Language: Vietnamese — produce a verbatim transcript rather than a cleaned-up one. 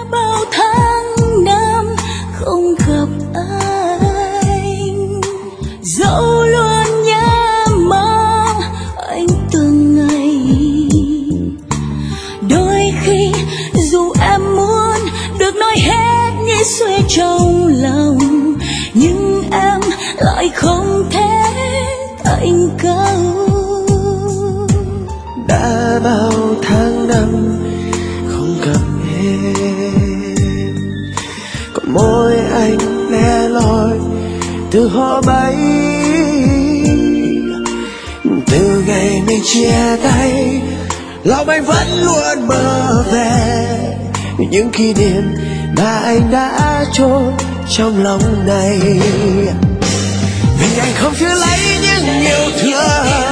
bao tháng năm không gặp anh, dẫu luôn nhớ mong anh từng ngày. Đôi khi dù em muốn được nói hết những suy trong lòng, nhưng em lại không thể thành câu. Đã bao tháng năm không gặp em, còn môi anh le loi từ hôm ấy. Từ ngày mình chia tay, lòng anh vẫn luôn mơ về những kỷ niệm mà anh đã chôn trong lòng này. Vì anh không giữ lấy những yêu thương